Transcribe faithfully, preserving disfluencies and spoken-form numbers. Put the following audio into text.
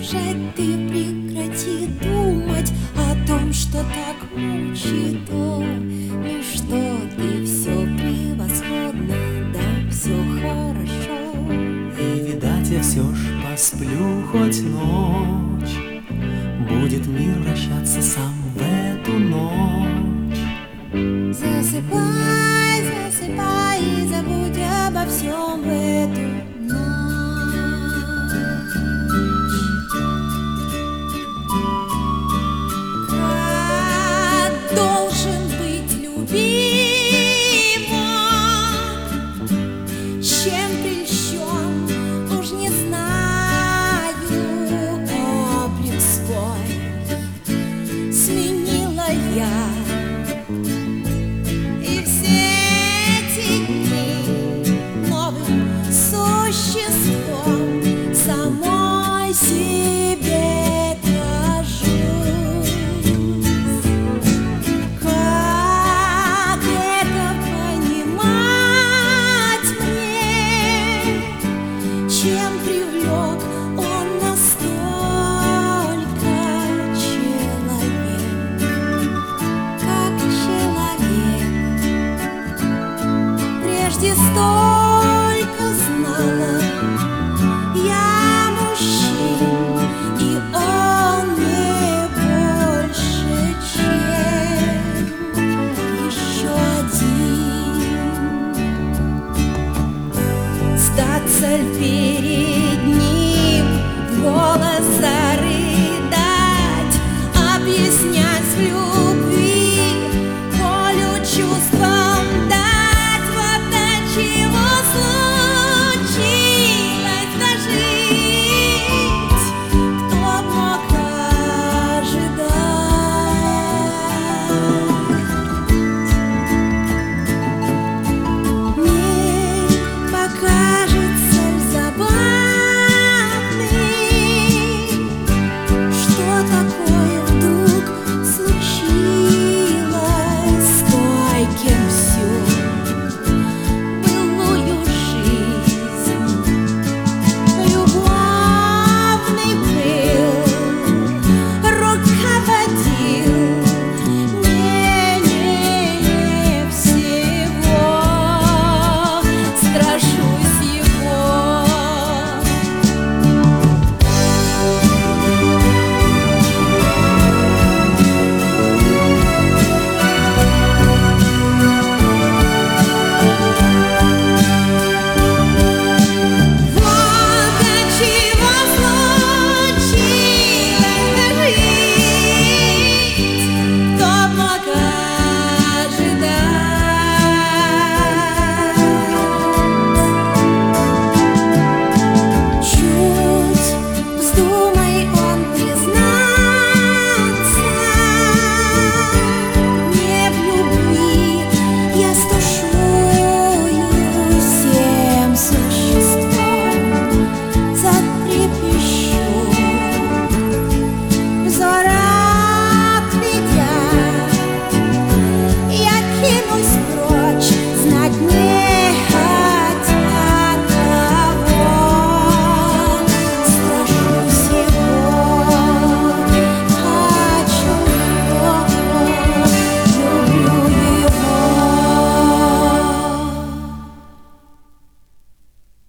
бежать, ты прекрати думать о том, что так мучит он. Ну что, ты все превосходно, да все хорошо. И, видать, я все ж посплю хоть ночь, будет мир вращаться сам в эту ночь. Засыпай, засыпай и забудь обо всем в эту ночь. Как должен быть любимым, чем прельщен, уж не знаю, облик свой сменила я. И все эти дни новым существом самой себе кажусь. Как это понимать мне, чем привлек